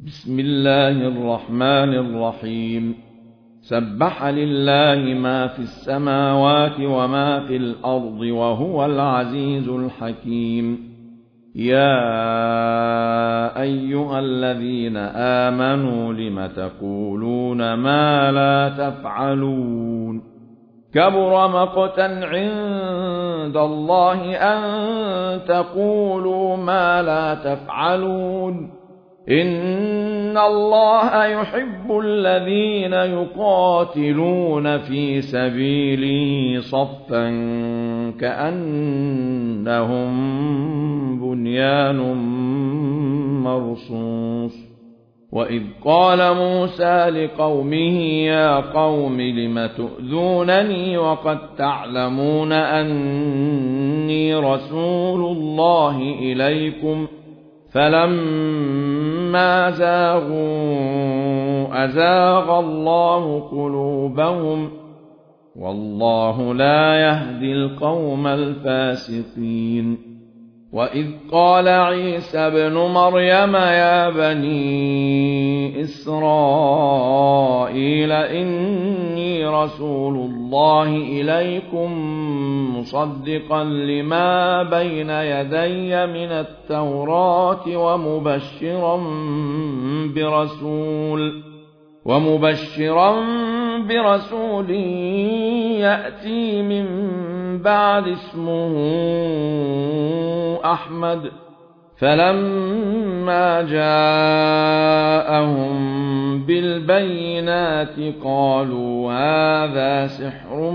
بسم الله الرحمن الرحيم. سبح لله ما في السماوات وما في الأرض وهو العزيز الحكيم. يا أيها الذين آمنوا لم تقولون ما لا تفعلون؟ كبر مقتا عند الله أن تقولوا ما لا تفعلون. إن الله يحب الذين يقاتلون في سبيله صفا كأنهم بنيان مرصوص. وإذ قال موسى لقومه يا قوم لم تؤذونني وقد تعلمون أني رسول الله إليكم فلما زاغوا أزاغ الله قلوبهم والله لا يهدي القوم الفاسقين. وإذ قال عيسى ابن مريم يا بني إسرائيل إني رسول الله إليكم مصدقا لما بين يدي من التوراة ومبشرا برسول يأتي من بعد اسمه أحمد. فلما جاءهم بالبينات قالوا هذا سحر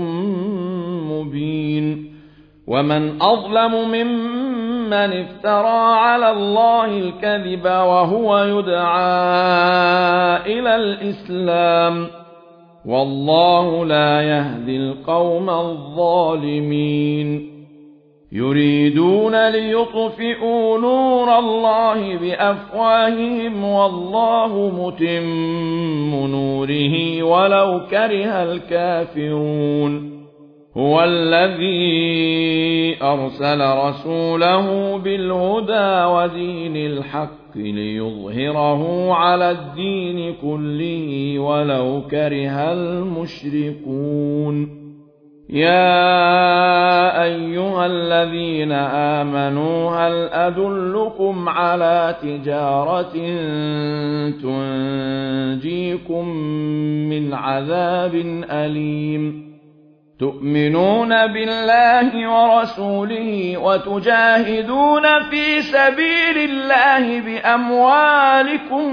مبين. ومن أظلم ممن افترى على الله الكذب وهو يدعى إلى الإسلام والله لا يهدي القوم الظالمين. يريدون ليطفئوا نور الله بأفواههم والله متم نوره ولو كره الكافرون. هو الذي أرسل رسوله بالهدى ودين الحق ليظهره على الدين كله ولو كره المشركون. يا أيها الذين آمنوا هل أدلكم على تجارة تنجيكم من عذاب أليم؟ تؤمنون بالله ورسوله وتجاهدون في سبيل الله بأموالكم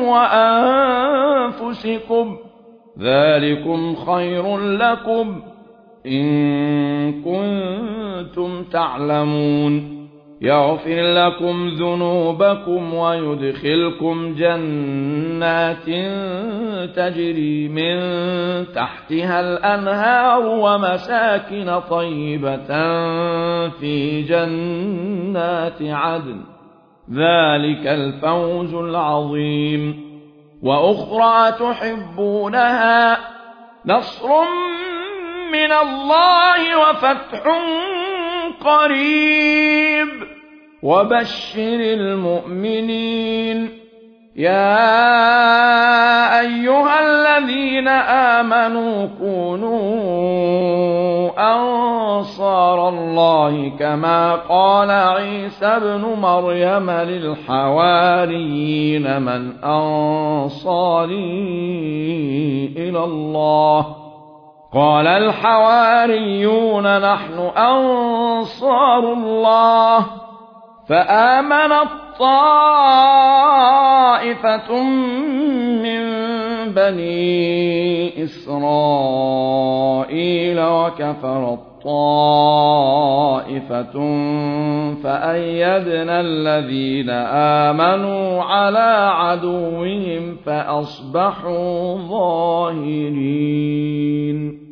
وأنفسكم ذلكم خير لكم إن كنتم تعلمون. يغفر لكم ذنوبكم ويدخلكم جنات تجري من تحتها الأنهار ومساكن طيبة في جنات عدن ذلك الفوز العظيم. وأخرى تحبونها نصر من الله وفتح قريب وبشر المؤمنين. يا أيها الذين آمنوا كونوا أنصار الله كما قال عيسى ابن مريم للحواريين من أنصاري إلى الله؟ قال الحواريون نحن أنصار الله. فآمنت طائفة من بني إسرائيل وكفرت طائفة فأيدنا الذين آمنوا على عدوهم فأصبحوا ظاهرين.